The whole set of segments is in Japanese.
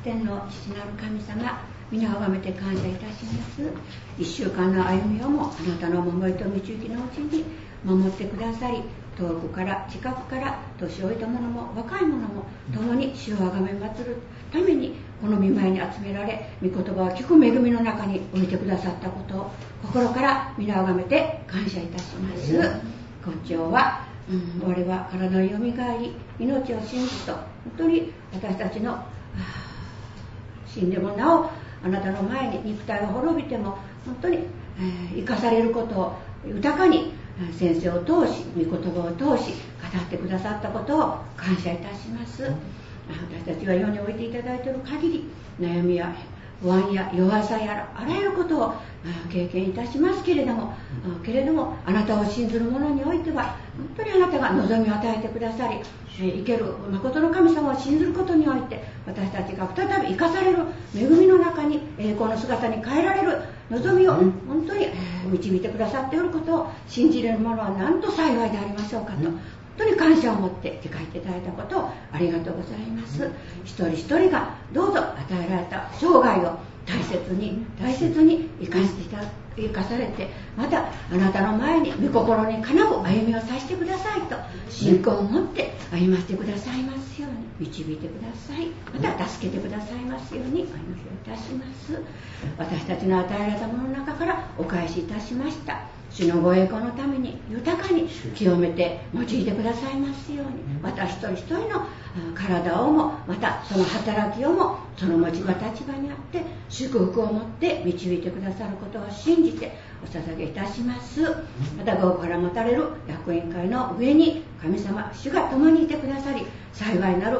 天の父なる神様、皆をあがめて感謝いたします。1週間の歩みをもあなたの守りと導きのうちに守ってくださり、遠くから近くから年老いた者も若い者も共に主をあがめ祭るためにこの御前に集められ、御言葉を聞く恵みの中に置いてくださったことを心から皆をあがめて感謝いたします。今朝は、我は体のよみがえり、命を信じと、本当に私たちの死んでもなおあなたの前に肉体が滅びても本当に、生かされることを豊かに先生を通し、御言葉を通し語ってくださったことを感謝いたします。私たちは世に置いていただいている限り、悩みや不安や弱さやあらゆることを経験いたしますけれども、あなたを信ずる者においては本当にあなたが望みを与えてくださり、生ける誠の神様を信ずることにおいて私たちが再び生かされる恵みの中に栄光の姿に変えられる望みを本当に導いてくださっていることを信じれる者はなんと幸いでありましょうかと、本当に感謝を持って理解いただいたことをありがとうございます。一人一人がどうぞ与えられた生涯を大切に生かされて、またあなたの前に御心にかなう歩みをさせてくださいと信仰を持って歩ませてくださいますように導いてください。また助けてくださいますようにお祈りをいたします。私たちの与えられたものの中からお返しいたしました主のご栄光のために豊かに清めて用いてくださいますように、また一人一人の体をも、またその働きをもその持ち場立場にあって祝福を持って導いてくださることを信じてお捧げいたします。また午後から持たれる役員会の上に神様主が共にいてくださり、幸いなる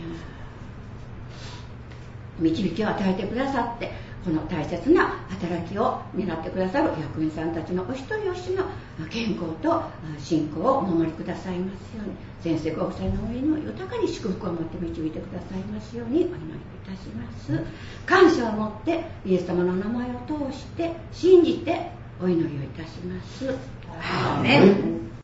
導きを与えてくださって、この大切な働きを担ってくださる役員さんたちのお一人お一人の健康と信仰をお守りくださいますように、先生ご夫妻の上にも豊かに祝福を持って導いてくださいますようにお祈りいたします。感謝を持ってイエス様の名前を通して信じてお祈りをいたします。アーメン。